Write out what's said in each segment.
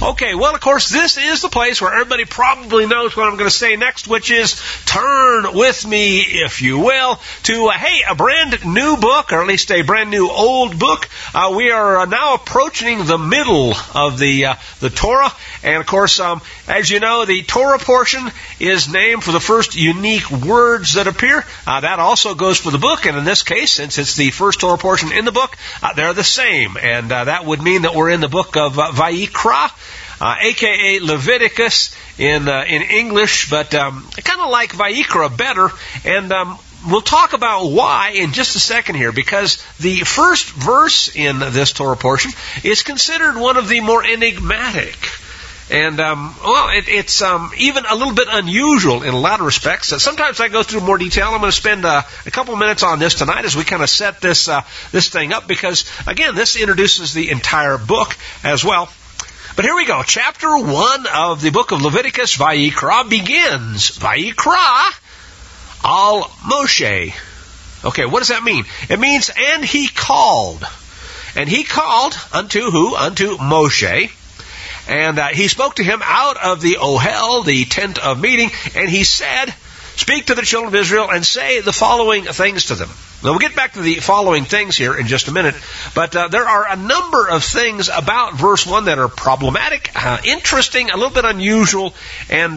Okay, well, of course, this is the place where everybody probably knows what I'm going to say next, which is turn with me, if you will, to, a brand new book, or at least a brand new old book. We are now approaching the middle of the Torah. And, of course, as you know, the Torah portion is named for the first unique words that appear. That also goes for the book. And in this case, since it's the first Torah portion in the book, they're the same. And that would mean that we're in the book of Vayikra, a.k.a. Leviticus in English. But I kind of like Vayikra better. And we'll talk about why in just a second here, because the first verse in this Torah portion is considered one of the more enigmatic. And, it's even a little bit unusual in a lot of respects. Sometimes I go through more detail. I'm going to spend a couple minutes on this tonight as we kind of set this thing up, because, again, this introduces the entire book as well. But here we go. Chapter 1 of the book of Leviticus, Vayikra, begins. Vayikra al Moshe. Okay, what does that mean? It means, and he called. And he called unto who? Unto Moshe. And he spoke to him out of the Ohel, the tent of meeting, and he said, speak to the children of Israel and say the following things to them. Now, we'll get back to the following things here in just a minute, but there are a number of things about verse 1 that are problematic, interesting, a little bit unusual, and,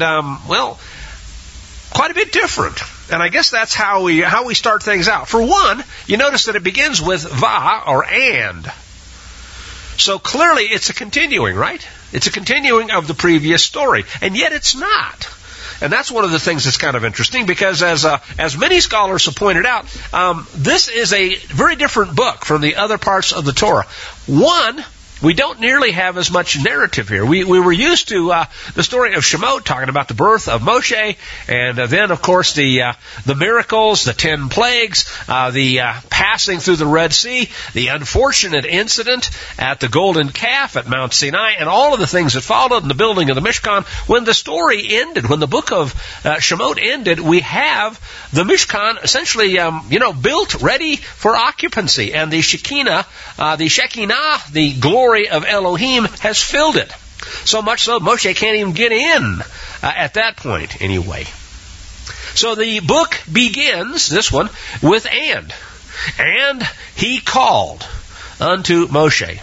quite a bit different. And I guess that's how we start things out. For one, you notice that it begins with va, or and. So clearly it's a continuing, right? It's a continuing of the previous story. And yet it's not. And that's one of the things that's kind of interesting, because as many scholars have pointed out, this is a very different book from the other parts of the Torah. One, we don't nearly have as much narrative here. We were used to the story of Shemot, talking about the birth of Moshe, and then, of course, the miracles, the 10 plagues, the passing through the Red Sea, the unfortunate incident at the golden calf at Mount Sinai, and all of the things that followed in the building of the Mishkan. When the story ended, when the book of Shemot ended, we have the Mishkan essentially, built, ready for occupancy, and the Shekinah, the glory of Elohim has filled it. So much so, Moshe can't even get in at that point anyway. So the book begins, this one, with and. And he called unto Moshe.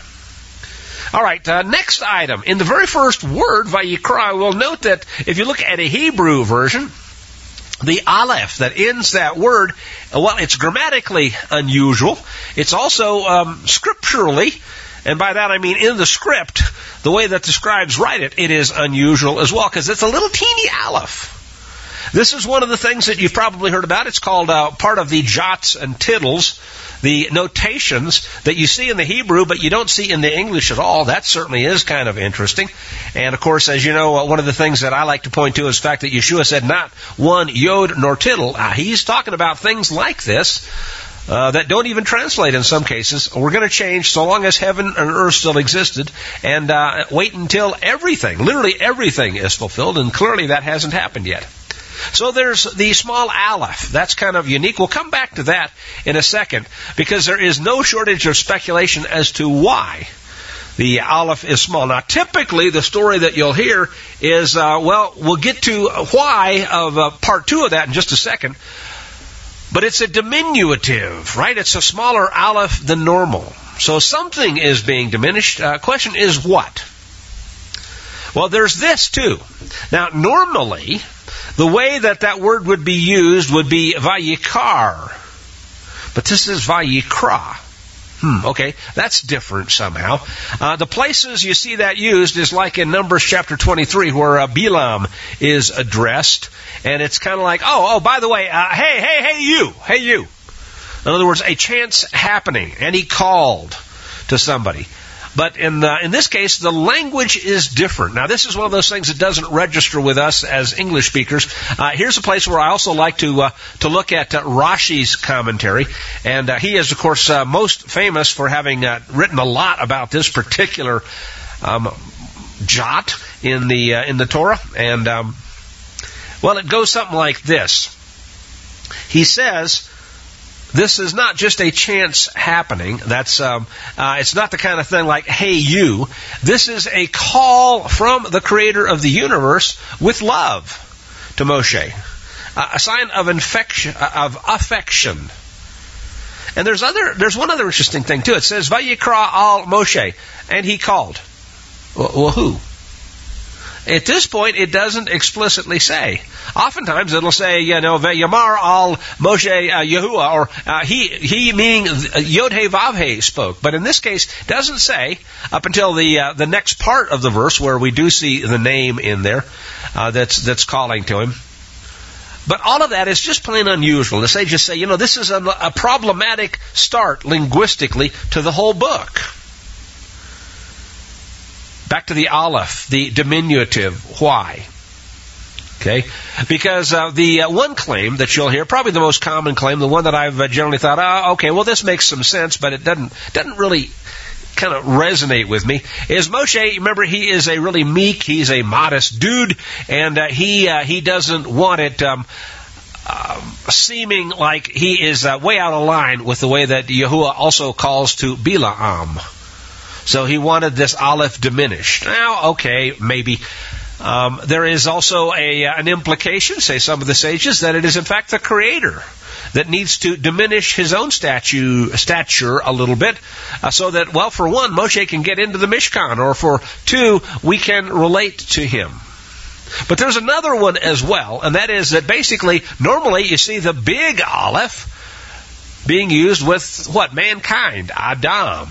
All right, next item. In the very first word, Vayikra, we'll note that if you look at a Hebrew version, the aleph that ends that word, well, it's grammatically unusual. It's also scripturally, and by that I mean in the script, the way that the scribes write it, it is unusual as well, because it's a little teeny aleph. This is one of the things that you've probably heard about. It's called part of the jots and tittles, the notations that you see in the Hebrew, but you don't see in the English at all. That certainly is kind of interesting. And, of course, as you know, one of the things that I like to point to is the fact that Yeshua said not one yod nor tittle. He's talking about things like this that don't even translate in some cases. We're going to change so long as heaven and earth still existed, and wait until everything, literally everything, is fulfilled, and clearly that hasn't happened yet. So there's the small aleph. That's kind of unique. We'll come back to that in a second, because there is no shortage of speculation as to why the aleph is small. Now, typically, the story that you'll hear is, we'll get to why of part 2 of that in just a second. But it's a diminutive, right? It's a smaller aleph than normal. So something is being diminished. Question is what? Well, there's this too. Now, normally, the way that word would be used would be vayikar. But this is vayikra. Okay, that's different somehow. The places you see that used is like in Numbers chapter 23, where Bilam is addressed, and it's kind of like, by the way, hey you. In other words, a chance happening, and he called to somebody. But in this case, the language is different. Now, this is one of those things that doesn't register with us as English speakers. Here's a place where I also like to look at Rashi's commentary, and he is, of course, most famous for having written a lot about this particular jot in the Torah. And it goes something like this. He says, This is not just a chance happening. It's not the kind of thing like, hey, you. This is a call from the creator of the universe with love to Moshe. A sign of affection. And there's one other interesting thing too. It says, Vayikra al Moshe, and he called. Well, who? At this point, it doesn't explicitly say. Oftentimes, it'll say, Vayamar al Moshe Yahuwah, or he meaning Yod-He Vav-He spoke. But in this case, it doesn't say up until the next part of the verse where we do see the name in there that's calling to him. But all of that is just plain unusual. The sages say, this is a problematic start linguistically to the whole book. Back to the Aleph, the diminutive. Why? Okay, because the one claim that you'll hear, probably the most common claim, the one that I've generally thought, well, this makes some sense, but it doesn't really kind of resonate with me, is Moshe. Remember, he is a really meek, he's a modest dude, and he doesn't want it seeming like he is way out of line with the way that Yahuwah also calls to Bilaam. So he wanted this Aleph diminished. Now, okay, maybe. There is also an implication, say some of the sages, that it is in fact the Creator that needs to diminish his own stature a little bit, so that, well, for one, Moshe can get into the Mishkan, or for two, we can relate to him. But there's another one as well, and that is that basically, normally you see the big Aleph being used with what? Mankind, Adam.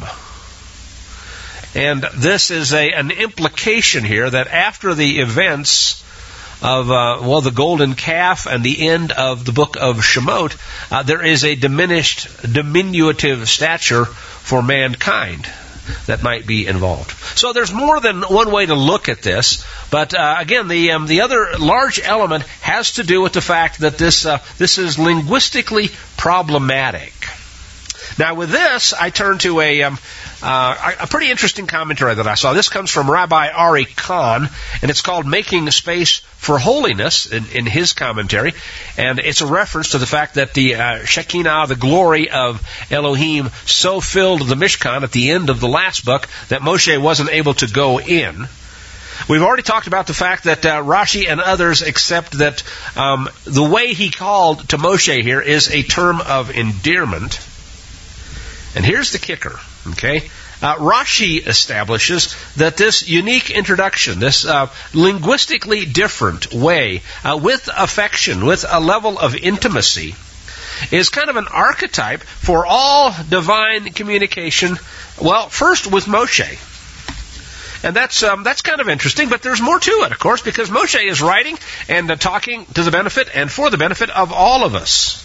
And this is an implication here that after the events of, the golden calf and the end of the book of Shemot, there is a diminutive stature for mankind that might be involved. So there's more than one way to look at this, but again, the other large element has to do with the fact that this is linguistically problematic. Now, with this, I turn to a pretty interesting commentary that I saw. This comes from Rabbi Ari Kahn, and it's called Making Space for Holiness in his commentary. And it's a reference to the fact that the Shekinah, the glory of Elohim, so filled the Mishkan at the end of the last book that Moshe wasn't able to go in. We've already talked about the fact that Rashi and others accept that the way he called to Moshe here is a term of endearment. And here's the kicker, okay? Rashi establishes that this unique introduction, this linguistically different way, with affection, with a level of intimacy, is kind of an archetype for all divine communication, well, first with Moshe. And that's kind of interesting, but there's more to it, of course, because Moshe is writing and talking to the benefit and for the benefit of all of us.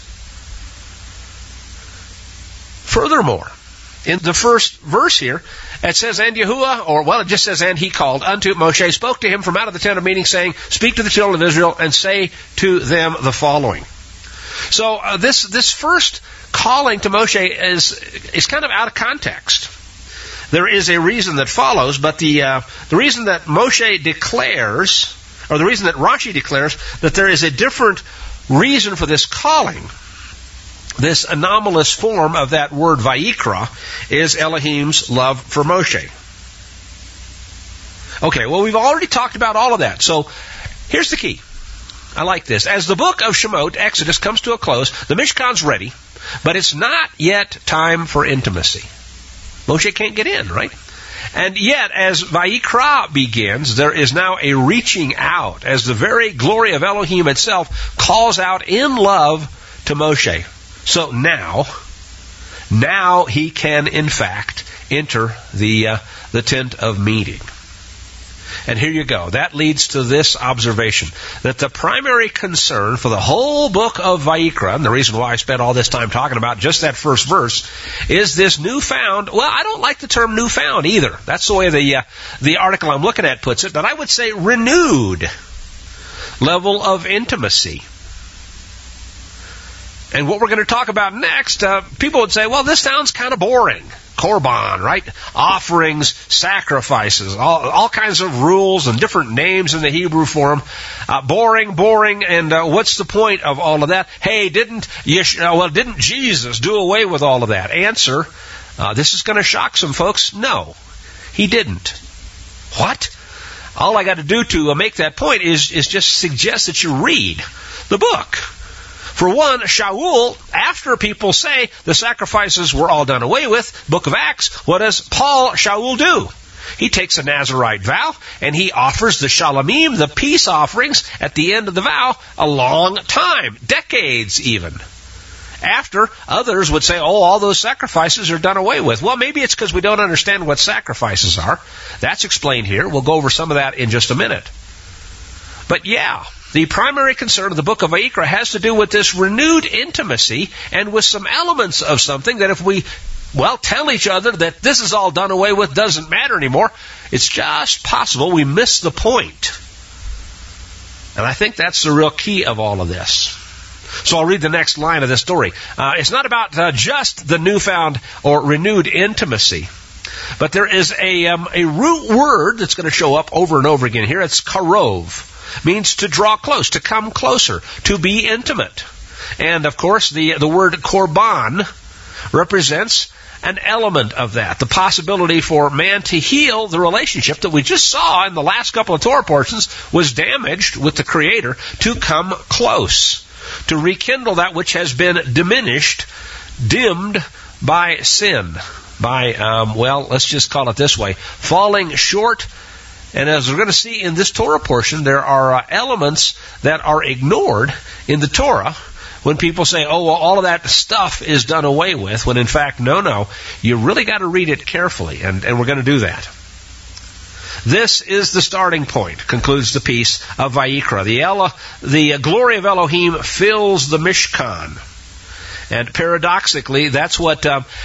Furthermore, in the first verse here, it says, and Yahuwah, it just says, and he called unto Moshe, spoke to him from out of the tent of meeting, saying, speak to the children of Israel, and say to them the following. So this first calling to Moshe is kind of out of context. There is a reason that follows, but the reason that Moshe declares, or the reason that Rashi declares, that there is a different reason for this calling, this anomalous form of that word Vayikra, is Elohim's love for Moshe. Okay, well, we've already talked about all of that. So here's the key. I like this. As the book of Shemot, Exodus, comes to a close, the Mishkan's ready, but it's not yet time for intimacy. Moshe can't get in, right? And yet, as Vayikra begins, there is now a reaching out, as the very glory of Elohim itself calls out in love to Moshe. So now he can, in fact, enter the tent of meeting. And here you go. That leads to this observation, that the primary concern for the whole book of Vayikra, and the reason why I spent all this time talking about just that first verse, is this newfound, well, I don't like the term newfound either. That's the way the article I'm looking at puts it, but I would say renewed level of intimacy. And what we're going to talk about next, people would say, well, this sounds kind of boring. korban, right? Offerings, sacrifices, all kinds of rules and different names in the Hebrew for them. Boring, and what's the point of all of that? Hey, didn't Jesus do away with all of that? Answer, this is going to shock some folks. No, he didn't. What? All I got to do to make that point is just suggest that you read the book. For one, Shaul, after people say the sacrifices were all done away with, book of Acts, what does Shaul do? He takes a Nazirite vow, and he offers the Shalomim, the peace offerings, at the end of the vow, a long time, decades even. After, others would say, all those sacrifices are done away with. Well, maybe it's because we don't understand what sacrifices are. That's explained here. We'll go over some of that in just a minute. But yeah, the primary concern of the book of Vayikra has to do with this renewed intimacy and with some elements of something that if we, tell each other that this is all done away with, doesn't matter anymore, it's just possible we miss the point. And I think that's the real key of all of this. So I'll read the next line of this story. It's not about just the newfound or renewed intimacy, but there is a root word that's going to show up over and over again here. It's karov. Means to draw close, to come closer, to be intimate. And, of course, the word korban represents an element of that. The possibility for man to heal the relationship that we just saw in the last couple of Torah portions was damaged with the Creator, to come close, to rekindle that which has been diminished, dimmed by sin, by, let's just call it this way, falling short. And as we're going to see in this Torah portion, there are elements that are ignored in the Torah when people say, all of that stuff is done away with, when in fact, no, you really got to read it carefully, and we're going to do that. This is the starting point, concludes the piece of Vayikra. The glory of Elohim fills the Mishkan. And paradoxically, that's what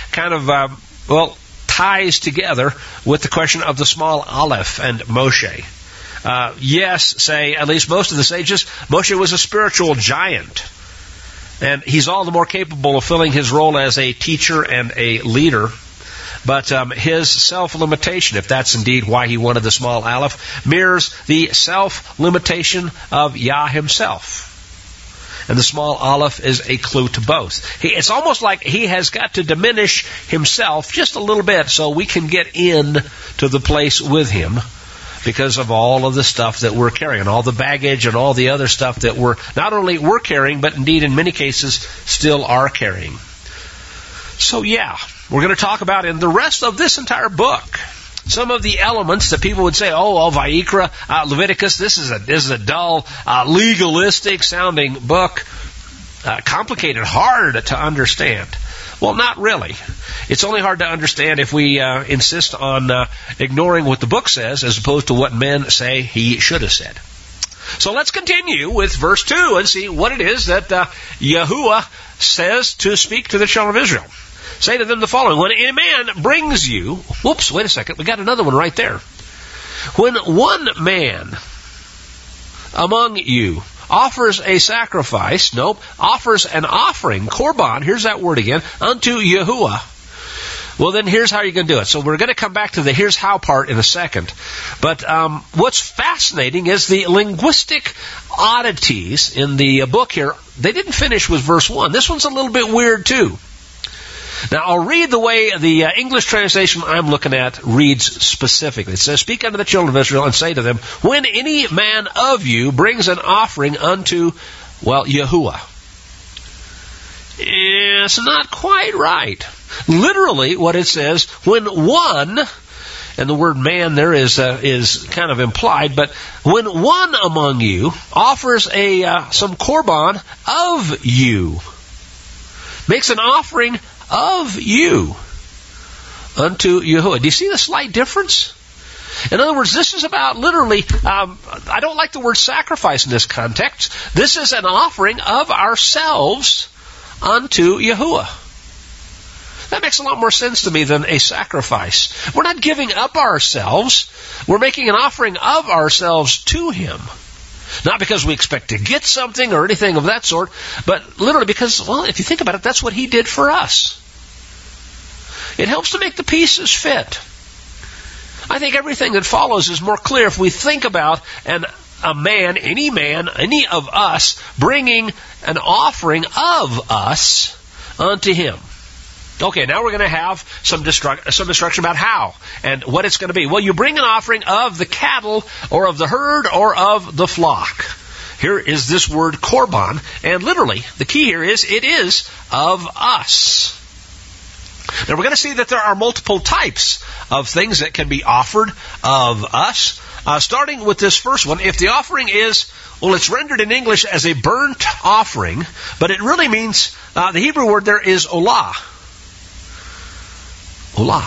ties together with the question of the small Aleph and Moshe. Yes, say, at least most of the sages, Moshe was a spiritual giant. And he's all the more capable of filling his role as a teacher and a leader. But his self-limitation, if that's indeed why he wanted the small Aleph, mirrors the self-limitation of Yah himself. And the small Aleph is a clue to both. It's almost like he has got to diminish himself just a little bit so we can get in to the place with him because of all of the stuff that we're carrying, all the baggage and all the other stuff that we're carrying, but indeed in many cases still are carrying. So yeah, we're going to talk about in the rest of this entire book some of the elements that people would say, Vayikra, Leviticus, this is a dull, legalistic sounding book, complicated, hard to understand. Well, not really. It's only hard to understand if we insist on ignoring what the book says as opposed to what men say he should have said. So let's continue with verse 2 and see what it is that Yahuwah says to speak to the children of Israel. Say to them the following: when a man brings you... Whoops, wait a second. We got another one right there. When one man among you offers a sacrifice, offers an offering, korban, here's that word again, unto Yahuwah. Well, then here's how you're going to do it. So we're going to come back to the here's how part in a second. But what's fascinating is the linguistic oddities in the book here. They didn't finish with verse 1. This one's a little bit weird too. Now, I'll read the way the English translation I'm looking at reads specifically. It says, speak unto the children of Israel and say to them, when any man of you brings an offering unto, Yahuwah. It's not quite right. Literally, what it says, when one, and the word man there is kind of implied, but when one among you offers some korban of you, makes an offering of you unto Yahuwah. Do you see the slight difference? In other words, this is about literally, I don't like the word sacrifice in this context. This is an offering of ourselves unto Yahuwah. That makes a lot more sense to me than a sacrifice. We're not giving up ourselves. We're making an offering of ourselves to Him. Not because we expect to get something or anything of that sort, but literally because, if you think about it, that's what He did for us. It helps to make the pieces fit. I think everything that follows is more clear if we think about a man, any of us, bringing an offering of us unto him. Okay, now we're going to have some instruction about how and what it's going to be. Well, you bring an offering of the cattle or of the herd or of the flock. Here is this word korban, and literally the key here is it is of us. Now we're going to see that there are multiple types of things that can be offered of us. Starting with this first one, if the offering is, well, it's rendered in English as a burnt offering, but it really means, the Hebrew word there is olah. Olah.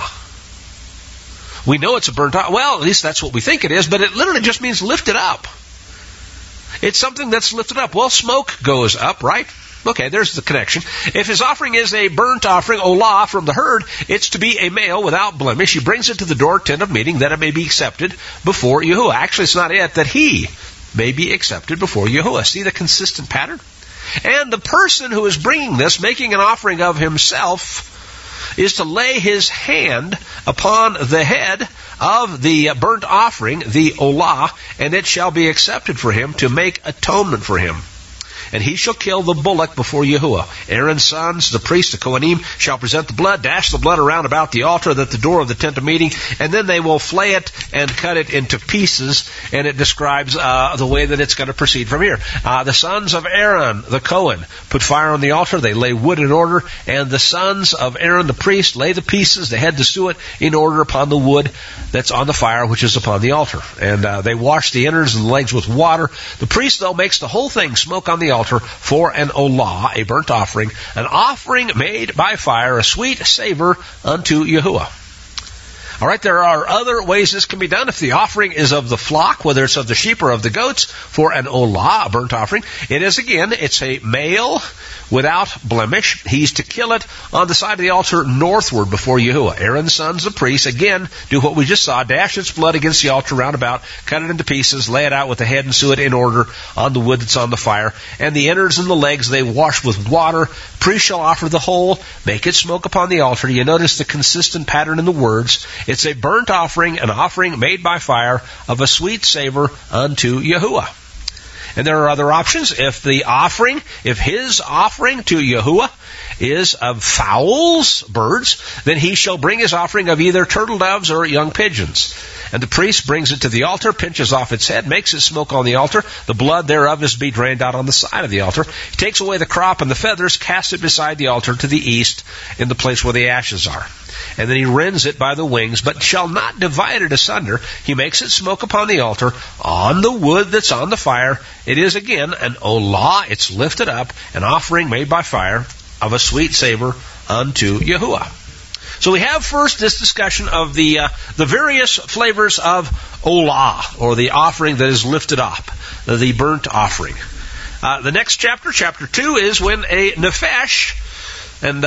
We know it's a burnt offering. Well, at least that's what we think it is, but it literally just means lifted up. It's something that's lifted up. Well, smoke goes up, right? Okay, there's the connection. If his offering is a burnt offering, olah, from the herd, it's to be a male without blemish. He brings it to the door tent of meeting that it may be accepted before Yahuwah. Actually, it's not it, that he may be accepted before Yahuwah. See the consistent pattern? And the person who is bringing this, making an offering of himself, is to lay his hand upon the head of the burnt offering, the olah, and it shall be accepted for him to make atonement for him. And he shall kill the bullock before Yahuwah. Aaron's sons, the priests, the Kohanim, shall present the blood, dash the blood around about the altar at the door of the tent of meeting, and then they will flay it and cut it into pieces, and it describes the way that it's going to proceed from here. The sons of Aaron, the Kohen, put fire on the altar, they lay wood in order, and the sons of Aaron, the priest, lay the pieces, the head, the suet, in order upon the wood that's on the fire, which is upon the altar. And they wash the innards and the legs with water. The priest, though, makes the whole thing smoke on the altar for an olah, a burnt offering, an offering made by fire, a sweet savor unto Yahuwah. All right, there are other ways this can be done. If the offering is of the flock, whether it's of the sheep or of the goats, for an olah, a burnt offering, it's a male without blemish. He's to kill it on the side of the altar northward before Yahuwah. Aaron's sons, the priests, again, do what we just saw, dash its blood against the altar round about, cut it into pieces, lay it out with the head and suet in order on the wood that's on the fire, and the innards and the legs they wash with water. Priest shall offer the whole, make it smoke upon the altar. You notice the consistent pattern in the words. It's a burnt offering, an offering made by fire of a sweet savor unto Yahuwah. And there are other options. If his offering to Yahuwah is of fowls, birds, then he shall bring his offering of either turtle doves or young pigeons. And the priest brings it to the altar, pinches off its head, makes it smoke on the altar. The blood thereof is to be drained out on the side of the altar. He takes away the crop and the feathers, casts it beside the altar to the east in the place where the ashes are. And then he rends it by the wings, but shall not divide it asunder. He makes it smoke upon the altar on the wood that's on the fire. It is again an olah, it's lifted up, an offering made by fire of a sweet savor unto Yahuwah. So we have first this discussion of the various flavors of olah, or the offering that is lifted up, the burnt offering. The next chapter, chapter 2, is when a nefesh, and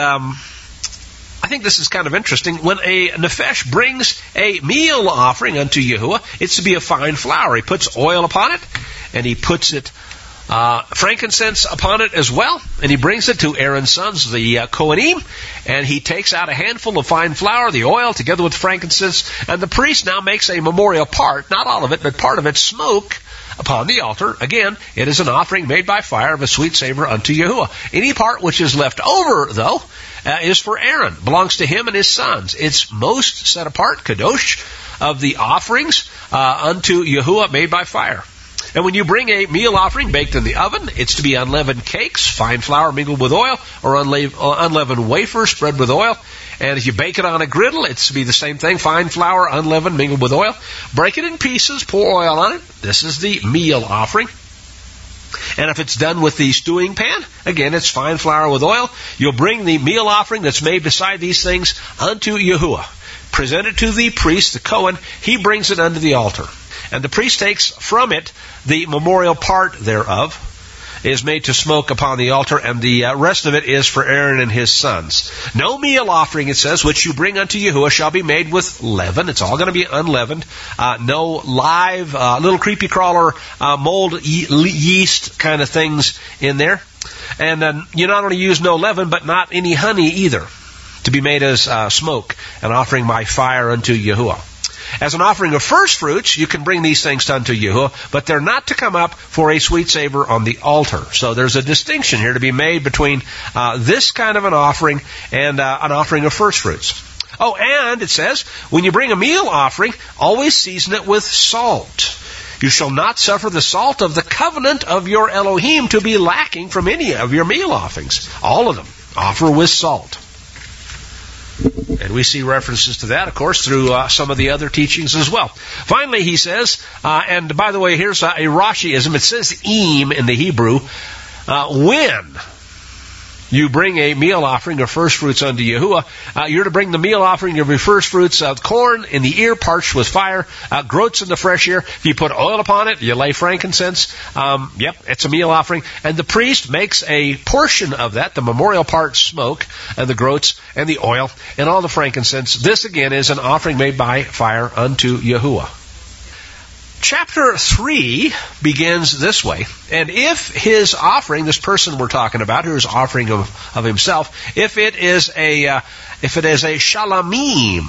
I think this is kind of interesting, when a nefesh brings a meal offering unto Yahuwah, it's to be a fine flour. He puts oil upon it, and he puts it frankincense upon it as well, and he brings it to Aaron's sons, the Kohanim, and he takes out a handful of fine flour, the oil, together with frankincense, and the priest now makes a memorial part, not all of it, but part of it, smoke upon the altar. Again, it is an offering made by fire of a sweet savor unto Yahuwah. Any part which is left over, though, is for Aaron, belongs to him and his sons. It's most set apart, kadosh, of the offerings unto Yahuwah made by fire. And when you bring a meal offering baked in the oven, it's to be unleavened cakes, fine flour mingled with oil, or unleavened wafer spread with oil. And if you bake it on a griddle, it's to be the same thing, fine flour, unleavened, mingled with oil. Break it in pieces, pour oil on it. This is the meal offering. And if it's done with the stewing pan, again, it's fine flour with oil. You'll bring the meal offering that's made beside these things unto Yahuwah. Present it to the priest, the Kohen. He brings it unto the altar. And the priest takes from it the memorial part thereof, is made to smoke upon the altar, and the rest of it is for Aaron and his sons. No meal offering, it says, which you bring unto Yahuwah shall be made with leaven. It's all going to be unleavened. No live, little creepy crawler, mold, yeast kind of things in there. And you not only use no leaven, but not any honey either to be made as smoke, an offering by fire unto Yahuwah. As an offering of first fruits, you can bring these things unto Yahuwah, but they're not to come up for a sweet savor on the altar. So there's a distinction here to be made between this kind of an offering and an offering of first fruits. Oh, and it says, when you bring a meal offering, always season it with salt. You shall not suffer the salt of the covenant of your Elohim to be lacking from any of your meal offerings. All of them offer with salt. And we see references to that, of course, through some of the other teachings as well. Finally, he says, and by the way, here's a Rashiism. It says im in the Hebrew. When you bring a meal offering of first fruits unto Yahuwah, you're to bring the meal offering of your first fruits of corn in the ear parched with fire, groats in the fresh ear. If you put oil upon it, you lay frankincense. It's a meal offering. And the priest makes a portion of that, the memorial part smoke, and the groats, and the oil, and all the frankincense. This again is an offering made by fire unto Yahuwah. Chapter 3 begins this way, and if his offering, this person we're talking about, who is offering of himself, if it is a shalamim,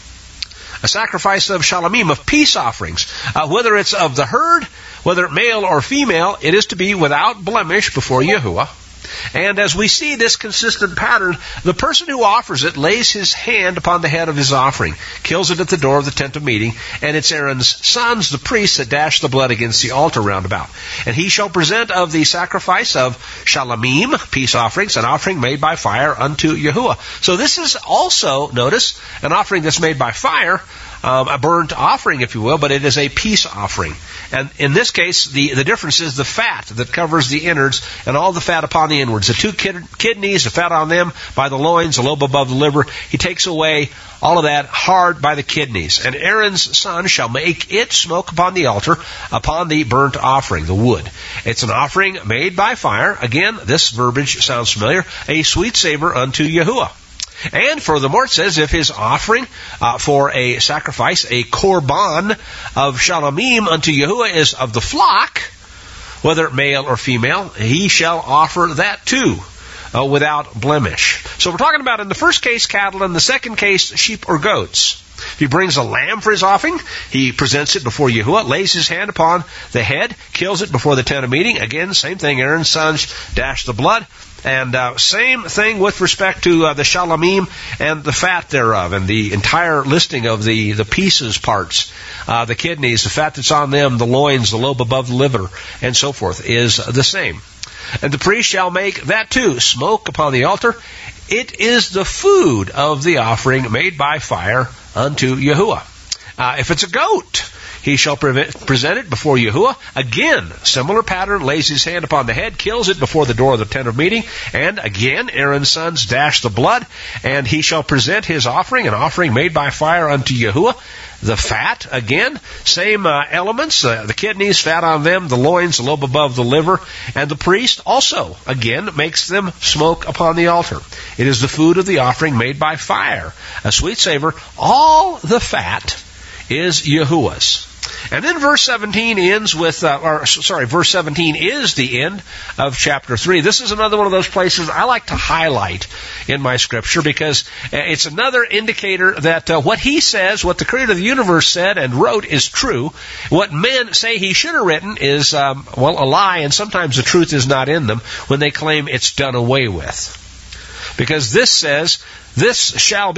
a sacrifice of shalamim, of peace offerings, whether it's of the herd, whether male or female, it is to be without blemish before Yahuwah. And as we see this consistent pattern, the person who offers it lays his hand upon the head of his offering, kills it at the door of the tent of meeting, and it's Aaron's sons, the priests, that dash the blood against the altar round about. And he shall present of the sacrifice of shalamim, peace offerings, an offering made by fire unto Yahuwah. So this is also, notice, an offering that's made by fire, a burnt offering, if you will, but it is a peace offering. And in this case, the difference is the fat that covers the innards and all the fat upon the inwards. The two kidneys, the fat on them by the loins, the lobe above the liver. He takes away all of that hard by the kidneys. And Aaron's son shall make it smoke upon the altar, upon the burnt offering, the wood. It's an offering made by fire. Again, this verbiage sounds familiar. A sweet savor unto Yahuwah. And furthermore, it says, if his offering for a sacrifice, a korban of shalamim unto Yahuwah is of the flock, whether male or female, he shall offer that too, without blemish. So we're talking about, in the first case, cattle, in the second case, sheep or goats. If he brings a lamb for his offering, he presents it before Yahuwah, lays his hand upon the head, kills it before the tent of meeting. Again, same thing, Aaron's sons dash the blood. And same thing with respect to the shalamim and the fat thereof, and the entire listing of the pieces parts, the kidneys, the fat that's on them, the loins, the lobe above the liver, and so forth, is the same. And the priest shall make that too, smoke upon the altar. It is the food of the offering made by fire unto Yahuwah. If it's a goat, he shall present it before Yahuwah. Again, similar pattern, lays his hand upon the head, kills it before the door of the tent of meeting. And again, Aaron's sons dash the blood, and he shall present his offering, an offering made by fire unto Yahuwah. The fat, again, same elements, the kidneys, fat on them, the loins, the lobe above the liver. And the priest also, again, makes them smoke upon the altar. It is the food of the offering made by fire, a sweet savor. All the fat is Yahuwah's. And then verse 17 ends with, verse 17 is the end of chapter 3. This is another one of those places I like to highlight in my scripture, because it's another indicator that what he says, what the creator of the universe said and wrote, is true. What men say he should have written is, a lie, and sometimes the truth is not in them when they claim it's done away with. Because this says, it shall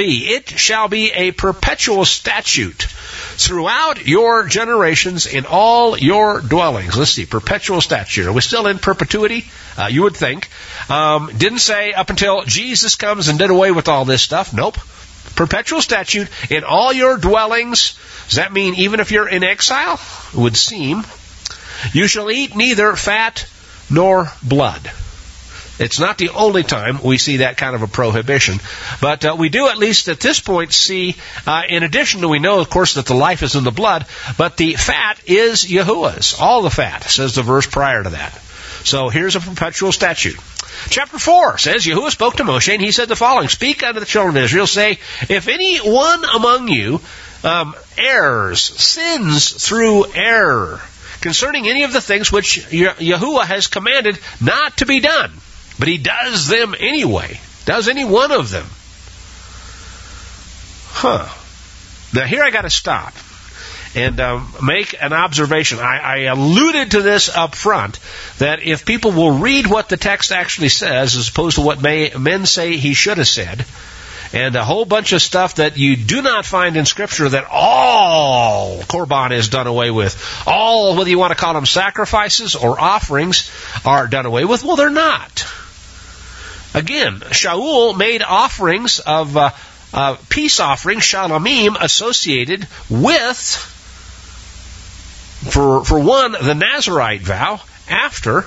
be a perpetual statute throughout your generations in all your dwellings. Let's see, perpetual statute. Are we still in perpetuity? You would think. Didn't say up until Jesus comes and did away with all this stuff. Nope. Perpetual statute in all your dwellings. Does that mean even if you're in exile? It would seem. You shall eat neither fat nor blood. It's not the only time we see that kind of a prohibition. But we do, at least at this point, see, in addition to, we know, of course, that the life is in the blood, but the fat is Yahuwah's. All the fat, says the verse prior to that. So here's a perpetual statute. Chapter 4 says, Yahuwah spoke to Moshe, and he said the following, Speak unto the children of Israel, say, If any one among you errs, sins through error, concerning any of the things which Yahuwah has commanded not to be done, but he does them anyway, does any one of them, then let him bring a lamb of the burnt offering, and let him present it before Yahuwah. And he shall offer the fat thereof, and the blood, and the offering made by fire unto Yahuwah. So Now here I got to stop and make an observation. I alluded to this up front, that if people will read what the text actually says as opposed to what men say he should have said, and a whole bunch of stuff that you do not find in Scripture, that all Korban is done away with, all, whether you want to call them sacrifices or offerings, are done away with. Well, they're not. Again, Shaul made offerings of peace offerings, shalamim, associated with, for one, the Nazirite vow after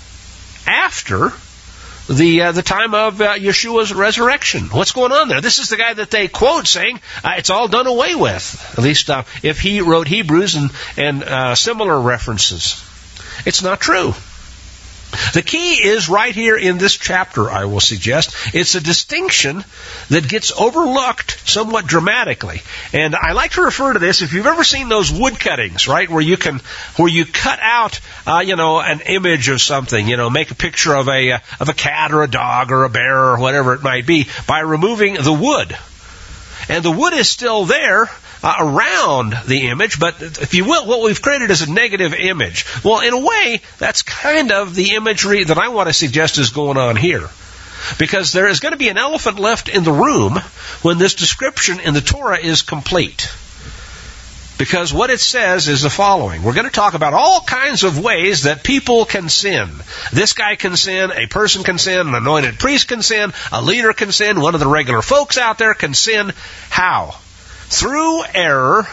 the time of Yeshua's resurrection. What's going on there? This is the guy that they quote saying it's all done away with. At least if he wrote Hebrews and similar references. It's not true. The key is right here in this chapter, I will suggest. It's a distinction that gets overlooked somewhat dramatically. And I like to refer to this, if you've ever seen those wood cuttings, right, where you cut out, an image of something, make a picture of a cat or a dog or a bear or whatever it might be by removing the wood. And the wood is still there around the image, but if you will, what we've created is a negative image. Well, in a way, that's kind of the imagery that I want to suggest is going on here. Because there is going to be an elephant left in the room when this description in the Torah is complete. Because what it says is the following. We're going to talk about all kinds of ways that people can sin. This guy can sin, a person can sin, an anointed priest can sin, a leader can sin, one of the regular folks out there can sin. How? Through error.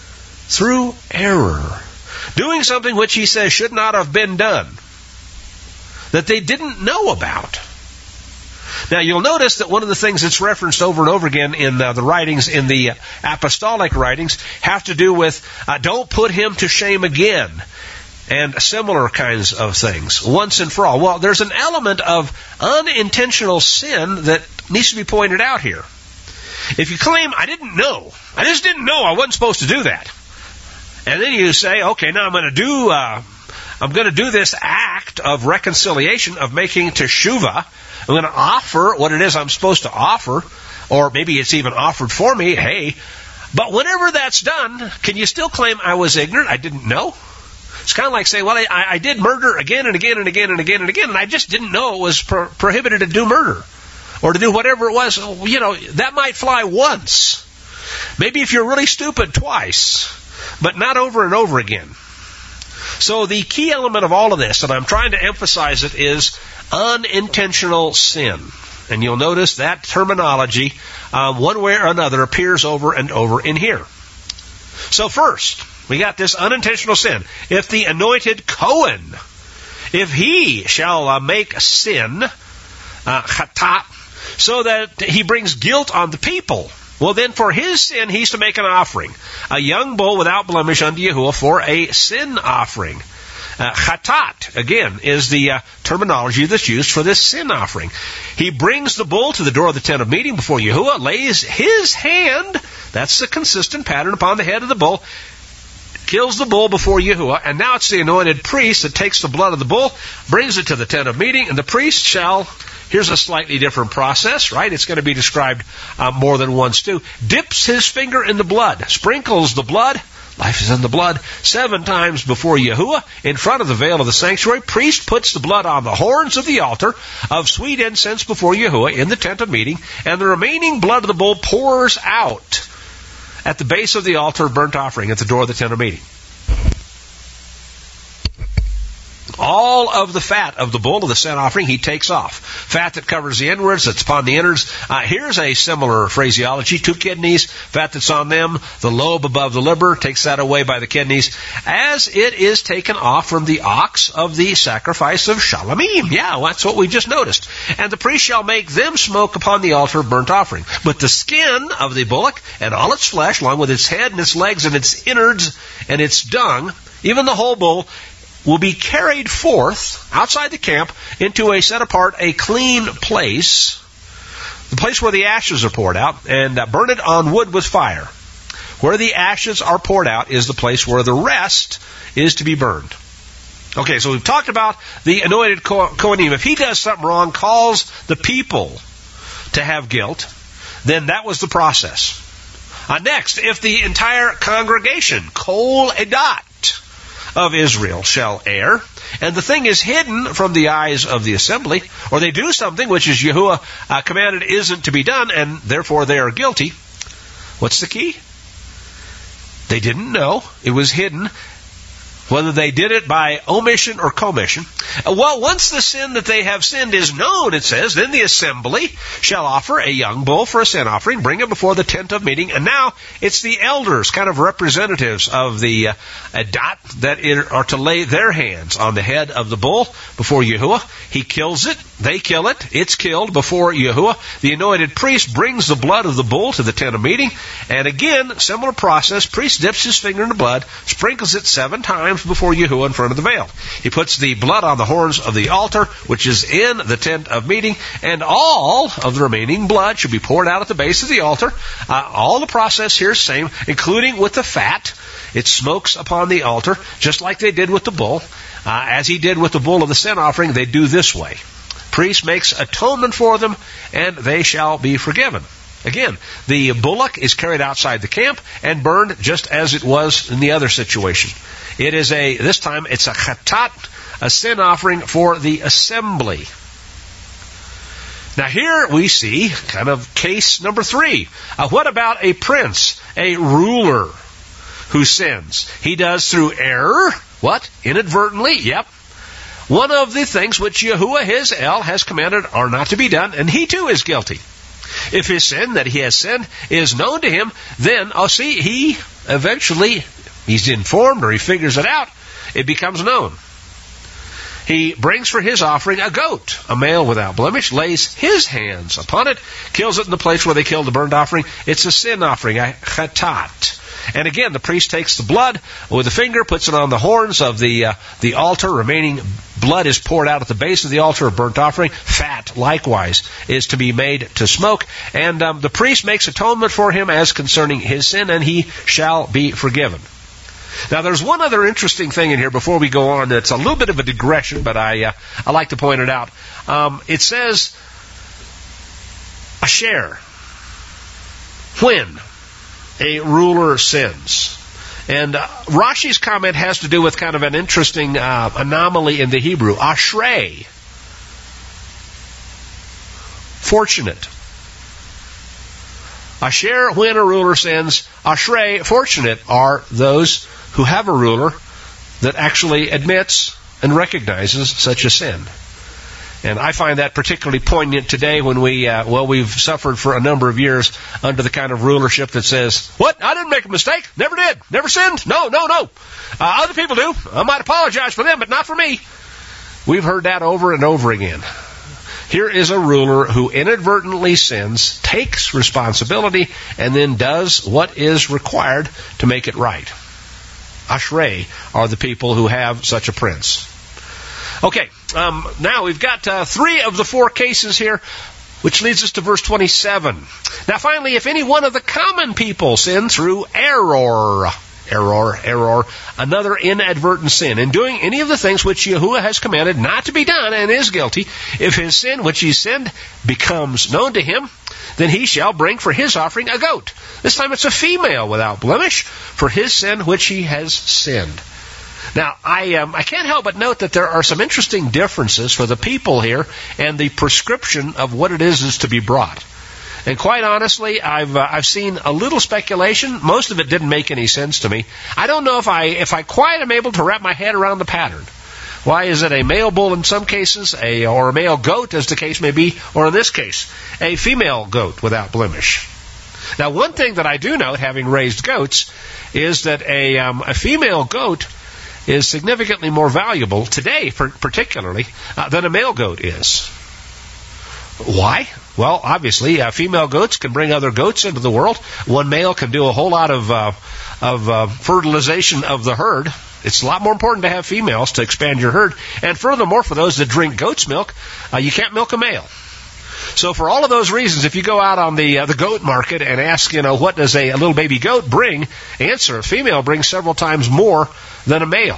Doing something which he says should not have been done, that they didn't know about. Now, you'll notice that one of the things that's referenced over and over again in the writings, in the apostolic writings, have to do with don't put him to shame again, and similar kinds of things, once and for all. Well, there's an element of unintentional sin that needs to be pointed out here. If you claim, I just didn't know I wasn't supposed to do that, and then you say, okay, now I'm going to do this act of reconciliation, of making teshuvah. I'm going to offer what it is I'm supposed to offer, or maybe it's even offered for me, hey. But whenever that's done, can you still claim I was ignorant, I didn't know? It's kind of like saying, well, I did murder again and again and again and again and again, and I just didn't know it was prohibited to do murder, or to do whatever it was. That might fly once. Maybe if you're really stupid, twice, but not over and over again. So the key element of all of this, and I'm trying to emphasize it, is unintentional sin. And you'll notice that terminology, one way or another, appears over and over in here. So first, we got this unintentional sin. If the anointed Cohen, if he shall make sin, chatat, so that he brings guilt on the people, well, then for his sin, he's to make an offering. A young bull without blemish unto Yahuwah for a sin offering. Chatat, again, is the terminology that's used for this sin offering. He brings the bull to the door of the tent of meeting before Yahuwah, lays his hand, that's the consistent pattern, upon the head of the bull, kills the bull before Yahuwah, and now it's the anointed priest that takes the blood of the bull, brings it to the tent of meeting, and the priest shall... Here's a slightly different process, right? It's going to be described more than once too. Dips his finger in the blood, sprinkles the blood, life is in the blood, 7 times before Yahuwah, in front of the veil of the sanctuary. Priest puts the blood on the horns of the altar of sweet incense before Yahuwah in the tent of meeting, and the remaining blood of the bull pours out at the base of the altar of burnt offering at the door of the tent of meeting. All of the fat of the bull of the sin offering he takes off. Fat that covers the inwards, that's upon the innards. Here's a similar phraseology. 2 kidneys, fat that's on them, the lobe above the liver, takes that away by the kidneys, as it is taken off from the ox of the sacrifice of shalamim. Yeah, well, that's what we just noticed. And the priest shall make them smoke upon the altar of burnt offering. But the skin of the bullock and all its flesh, along with its head and its legs and its innards and its dung, even the whole bull, will be carried forth outside the camp into a set apart, a clean place, the place where the ashes are poured out, and burn it on wood with fire. Where the ashes are poured out is the place where the rest is to be burned. Okay, so we've talked about the anointed Kohanim. If he does something wrong, calls the people to have guilt, then that was the process. Next, if the entire congregation, Kol Edat, of Israel shall err, and the thing is hidden from the eyes of the assembly, or they do something which is Yahuwah commanded isn't to be done, and therefore they are guilty, what's the key? They didn't know. It was hidden. Whether they did it by omission or commission. Well, once the sin that they have sinned is known, it says, then the assembly shall offer a young bull for a sin offering, bring it before the tent of meeting, and now it's the elders, kind of representatives of the Adat, that are to lay their hands on the head of the bull before Yahuwah. He kills it, they kill it, it's killed before Yahuwah. The anointed priest brings the blood of the bull to the tent of meeting, and again, similar process, priest dips his finger in the blood, sprinkles it 7 times before Yahuwah in front of the veil. He puts the blood on the horns of the altar, which is in the tent of meeting, and all of the remaining blood should be poured out at the base of the altar. All the process here is the same, including with the fat. It smokes upon the altar, just like they did with the bull. As he did with the bull of the sin offering, they do this way. Priest makes atonement for them, and they shall be forgiven. Again, the bullock is carried outside the camp and burned just as it was in the other situation. It is this time it's a chatat, a sin offering for the assembly. Now here we see kind of case number 3. What about a prince, a ruler who sins? He does through error. What? Inadvertently. Yep. One of the things which Yahuwah, his El, has commanded are not to be done, and he too is guilty. If his sin that he has sinned is known to him, then, he eventually, he's informed or he figures it out, it becomes known. He brings for his offering a goat, a male without blemish, lays his hands upon it, kills it in the place where they killed the burnt offering. It's a sin offering, a chatat. And again, the priest takes the blood with a finger, puts it on the horns of the altar. Remaining blood is poured out at the base of the altar of burnt offering. Fat, likewise, is to be made to smoke. And the priest makes atonement for him as concerning his sin, and he shall be forgiven. Now, there's one other interesting thing in here before we go on. It's a little bit of a digression, but I like to point it out. It says, asher, when a ruler sins. And Rashi's comment has to do with kind of an interesting anomaly in the Hebrew. Ashrei, fortunate. Asher, when a ruler sins. Ashrei, fortunate are those who have a ruler that actually admits and recognizes such a sin. And I find that particularly poignant today when we've suffered for a number of years under the kind of rulership that says, what? I didn't make a mistake. Never did. Never sinned. No. Other people do. I might apologize for them, but not for me. We've heard that over and over again. Here is a ruler who inadvertently sins, takes responsibility, and then does what is required to make it right. Ashrei are the people who have such a prince. Okay, now we've got 3 of the 4 cases here, which leads us to verse 27. Now finally, if any one of the common people sin through error, another inadvertent sin, in doing any of the things which Yahuwah has commanded not to be done and is guilty, if his sin which he sinned becomes known to him, then he shall bring for his offering a goat. This time it's a female without blemish for his sin which he has sinned. Now, I can't help but note that there are some interesting differences for the people here and the prescription of what it is to be brought. And quite honestly, I've seen a little speculation. Most of it didn't make any sense to me. I don't know if I quite am able to wrap my head around the pattern. Why is it a male bull in some cases, or a male goat, as the case may be, or in this case, a female goat without blemish? Now, one thing that I do note, having raised goats, is that a female goat is significantly more valuable today, particularly, than a male goat is. Why? Well, obviously, female goats can bring other goats into the world. One male can do a whole lot of fertilization of the herd. It's a lot more important to have females to expand your herd. And furthermore, for those that drink goat's milk, you can't milk a male. So for all of those reasons, if you go out on the goat market and ask, what does a little baby goat bring? Answer, a female brings several times more than a male.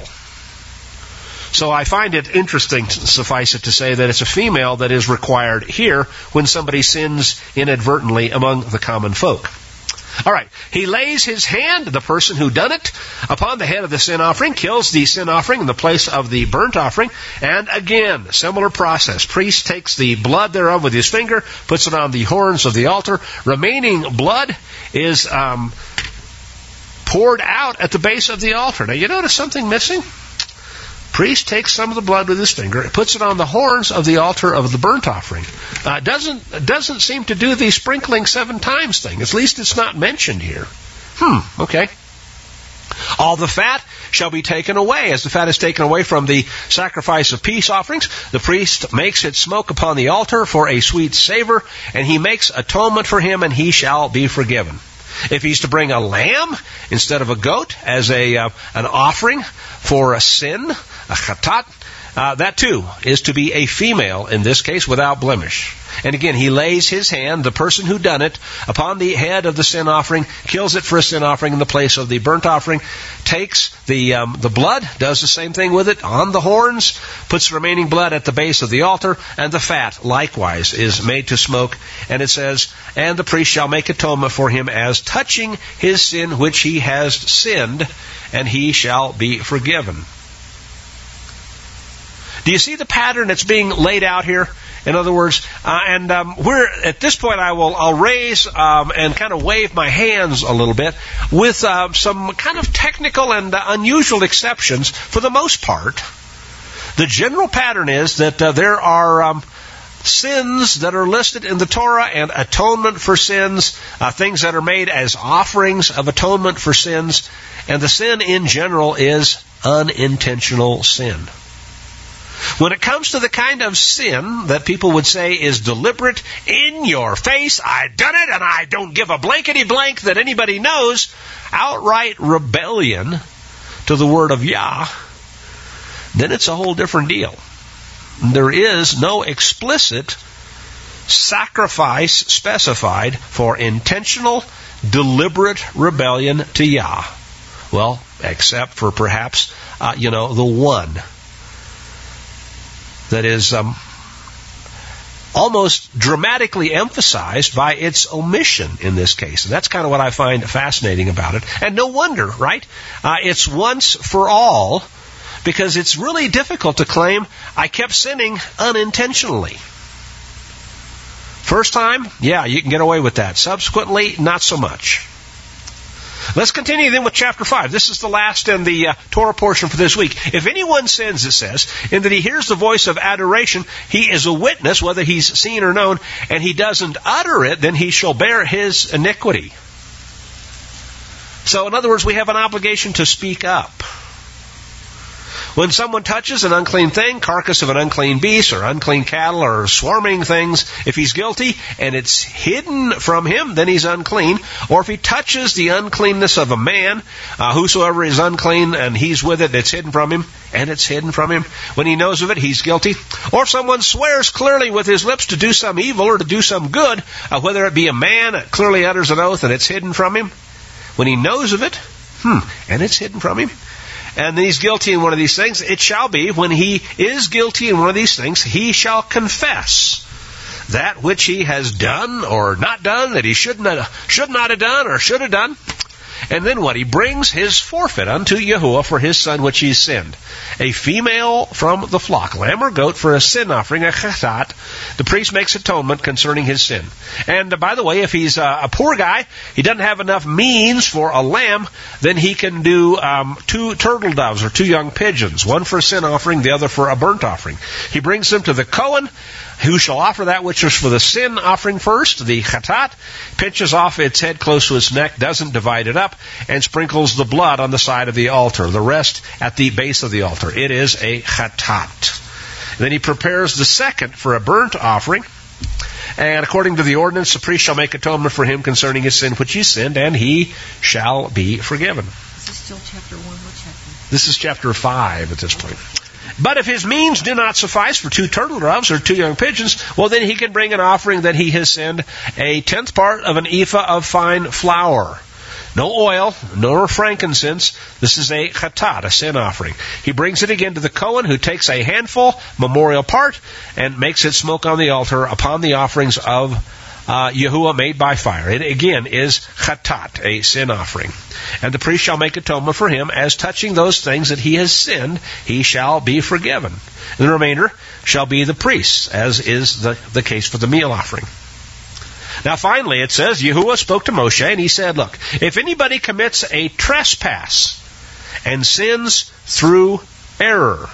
So I find it interesting, suffice it to say, that it's a female that is required here when somebody sins inadvertently among the common folk. All right. He lays his hand, the person who done it, upon the head of the sin offering, kills the sin offering in the place of the burnt offering. And again, similar process. Priest takes the blood thereof with his finger, puts it on the horns of the altar. Remaining blood is poured out at the base of the altar. Now, you notice something missing? Priest takes some of the blood with his finger, puts it on the horns of the altar of the burnt offering. Doesn't seem to do the sprinkling 7 times thing. At least it's not mentioned here. Okay. All the fat shall be taken away. As the fat is taken away from the sacrifice of peace offerings, the priest makes it smoke upon the altar for a sweet savor, and he makes atonement for him, and he shall be forgiven. If he's to bring a lamb instead of a goat as an offering for a sin, a chatat, that too is to be a female in this case without blemish. And again, he lays his hand, the person who done it, upon the head of the sin offering, kills it for a sin offering in the place of the burnt offering, takes the blood, does the same thing with it on the horns, puts the remaining blood at the base of the altar, and the fat likewise is made to smoke. And it says, and the priest shall make atonement for him as touching his sin which he has sinned, and he shall be forgiven. Do you see the pattern that's being laid out here? In other words, we're at this point. I'll raise and kind of wave my hands a little bit with some kind of technical and unusual exceptions. For the most part, the general pattern is that there are sins that are listed in the Torah and atonement for sins, things that are made as offerings of atonement for sins, and the sin in general is unintentional sin. When it comes to the kind of sin that people would say is deliberate, in your face, I done it and I don't give a blankety blank that anybody knows, outright rebellion to the word of Yah, then it's a whole different deal. There is no explicit sacrifice specified for intentional, deliberate rebellion to Yah. Well, except for perhaps, the one that is almost dramatically emphasized by its omission in this case. And that's kind of what I find fascinating about it. And no wonder, right? It's once for all, because it's really difficult to claim I kept sinning unintentionally. First time, yeah, you can get away with that. Subsequently, not so much. Let's continue then with chapter 5. This is the last in the Torah portion for this week. If anyone sins, it says, in that he hears the voice of adoration, he is a witness, whether he's seen or known, and he doesn't utter it, then he shall bear his iniquity. So, in other words, we have an obligation to speak up. When someone touches an unclean thing, carcass of an unclean beast or unclean cattle or swarming things, if he's guilty and it's hidden from him, then he's unclean. Or if he touches the uncleanness of a man, whosoever is unclean and he's with it, it's hidden from him, and it's hidden from him. When he knows of it, he's guilty. Or if someone swears clearly with his lips to do some evil or to do some good, whether it be a man that clearly utters an oath and it's hidden from him, when he knows of it, and it's hidden from him, and he's guilty in one of these things, it shall be, when he is guilty in one of these things, he shall confess that which he has done or not done, that he should not have done or should have done. And then what? He brings his forfeit unto Yahuwah for his son which he sinned. A female from the flock, lamb or goat, for a sin offering, a chatat. The priest makes atonement concerning his sin. And by the way, if he's a poor guy, he doesn't have enough means for a lamb, then he can do 2 turtle doves or 2 young pigeons, one for a sin offering, the other for a burnt offering. He brings them to the Kohen, who shall offer that which is for the sin offering first, the chatat, pinches off its head close to its neck, doesn't divide it up, and sprinkles the blood on the side of the altar, the rest at the base of the altar. It is a chatat. Then he prepares the second for a burnt offering, and according to the ordinance, the priest shall make atonement for him concerning his sin which he sinned, and he shall be forgiven. This is still chapter 1. What chapter? This is chapter 5 at this point. But if his means do not suffice for 2 turtle doves or 2 young pigeons, well, then he can bring an offering that he has sinned, a 10th part of an ephah of fine flour. No oil, nor frankincense. This is a chatat, a sin offering. He brings it again to the Kohen, who takes a handful, memorial part, and makes it smoke on the altar upon the offerings of Yahuwah made by fire. It again is chatat, a sin offering. And the priest shall make atonement for him as touching those things that he has sinned, he shall be forgiven. And the remainder shall be the priest's, as is the case for the meal offering. Now finally it says, Yahuwah spoke to Moshe and he said, look, if anybody commits a trespass and sins through error,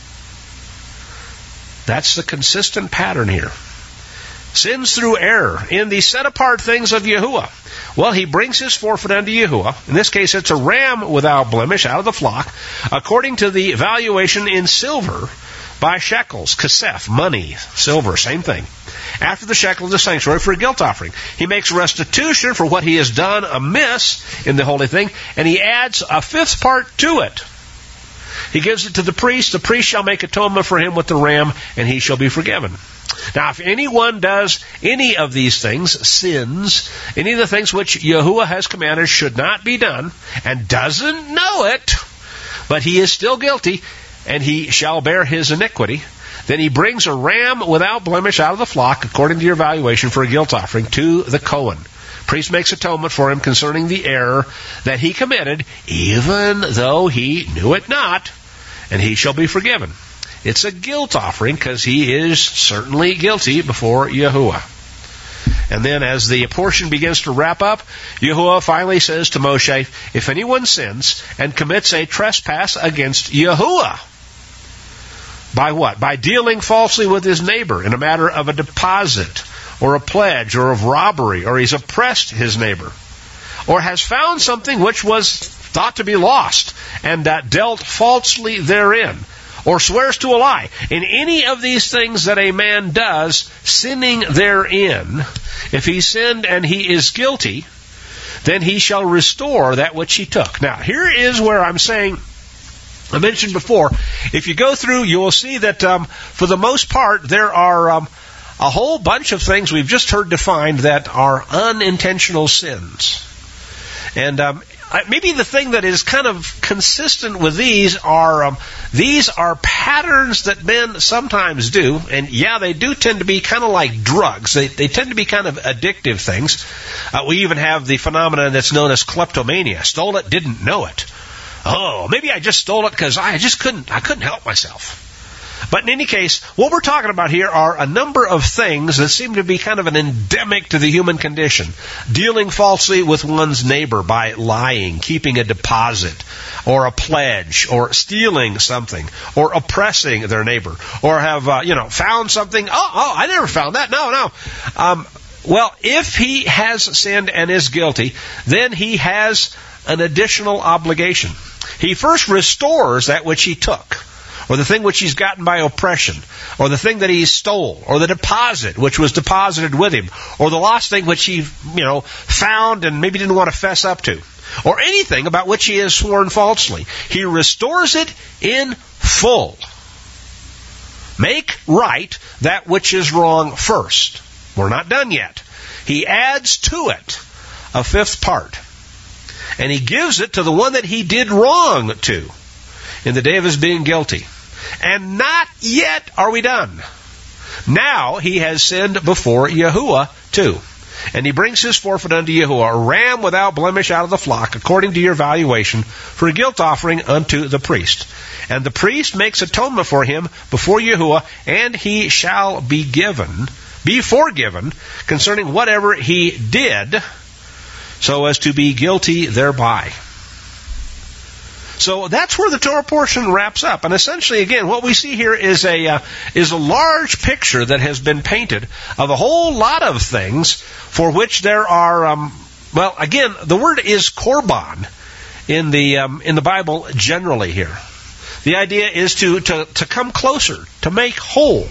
that's the consistent pattern here. Sins through error in the set-apart things of Yahuwah. Well, he brings his forfeit unto Yahuwah. In this case, it's a ram without blemish out of the flock, according to the valuation in silver by shekels, kesef, money, silver, same thing. After the shekel of the sanctuary for a guilt offering. He makes restitution for what he has done amiss in the holy thing, and he adds a fifth part to it. He gives it to the priest. The priest shall make atonement for him with the ram, and he shall be forgiven. Now, if anyone does any of these things, sins, any of the things which Yahuwah has commanded should not be done, and doesn't know it, but he is still guilty, and he shall bear his iniquity, then he brings a ram without blemish out of the flock, according to your valuation, for a guilt offering to the Kohen. Priest makes atonement for him concerning the error that he committed, even though he knew it not, and he shall be forgiven. It's a guilt offering because he is certainly guilty before Yahuwah. And then as the portion begins to wrap up, Yahuwah finally says to Moshe, if anyone sins and commits a trespass against Yahuwah, by what? By dealing falsely with his neighbor in a matter of a deposit or a pledge or of robbery, or he's oppressed his neighbor, or has found something which was thought to be lost and dealt falsely therein, or swears to a lie. In any of these things that a man does, sinning therein, if he sinned and he is guilty, then he shall restore that which he took. Now, here is where I'm saying, I mentioned before, if you go through, you will see that for the most part, there are a whole bunch of things we've just heard defined that are unintentional sins. And maybe the thing that is kind of consistent with these are patterns that men sometimes do, and yeah, they do tend to be kind of like drugs. They tend to be kind of addictive things. We even have the phenomenon that's known as kleptomania. Stole it, didn't know it. Oh, maybe I just stole it because I couldn't help myself. But in any case, what we're talking about here are a number of things that seem to be kind of an endemic to the human condition. Dealing falsely with one's neighbor by lying, keeping a deposit, or a pledge, or stealing something, or oppressing their neighbor, or have, found something. Oh, I never found that. No. Well, if he has sinned and is guilty, then he has an additional obligation. He first restores that which he took, or the thing which he's gotten by oppression, or the thing that he stole, or the deposit which was deposited with him, or the lost thing which he, found and maybe didn't want to fess up to, or anything about which he has sworn falsely. He restores it in full. Make right that which is wrong first. We're not done yet. He adds to it a fifth part, and he gives it to the one that he did wrong to in the day of his being guilty. And not yet are we done. Now he has sinned before Yahuwah too. And he brings his forfeit unto Yahuwah, a ram without blemish out of the flock, according to your valuation, for a guilt offering unto the priest. And the priest makes atonement for him before Yahuwah, and he shall be forgiven concerning whatever he did, so as to be guilty thereby. So that's where the Torah portion wraps up. And essentially, again, what we see here is a large picture that has been painted of a whole lot of things for which there are, again, the word is korban in the Bible generally here. The idea is to come closer, to make whole.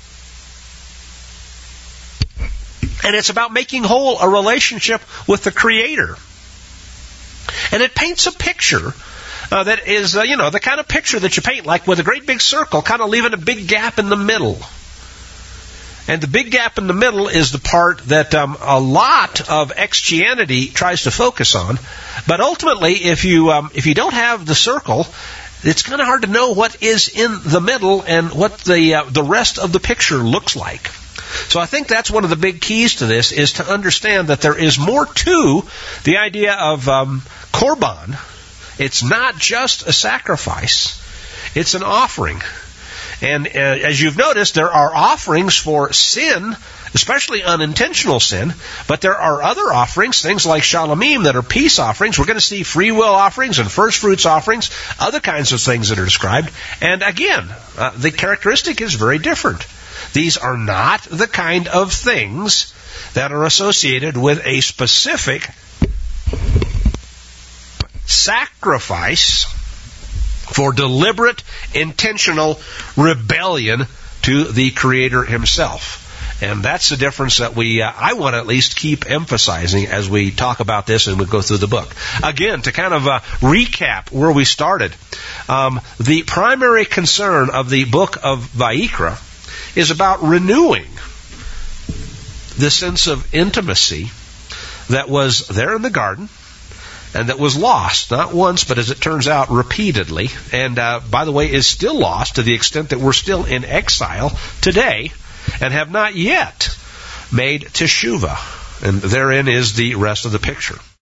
And it's about making whole a relationship with the Creator. And it paints a picture that is, the kind of picture that you paint, like with a great big circle, kind of leaving a big gap in the middle. And the big gap in the middle is the part that a lot of Christianity tries to focus on. But ultimately, if you don't have the circle, it's kind of hard to know what is in the middle and what the rest of the picture looks like. So I think that's one of the big keys to this, is to understand that there is more to the idea of korban. It's not just a sacrifice. It's an offering. And as you've noticed, there are offerings for sin, especially unintentional sin, but there are other offerings, things like shalomim, that are peace offerings. We're going to see free will offerings and first fruits offerings, other kinds of things that are described. And again, the characteristic is very different. These are not the kind of things that are associated with a specific sacrifice for deliberate, intentional rebellion to the Creator Himself. And that's the difference that I want to at least keep emphasizing as we talk about this and we go through the book. Again, to kind of recap where we started, the primary concern of the book of Vayikra is about renewing the sense of intimacy that was there in the garden, and that was lost, not once, but as it turns out, repeatedly. And, by the way, is still lost to the extent that we're still in exile today and have not yet made teshuvah. And therein is the rest of the picture.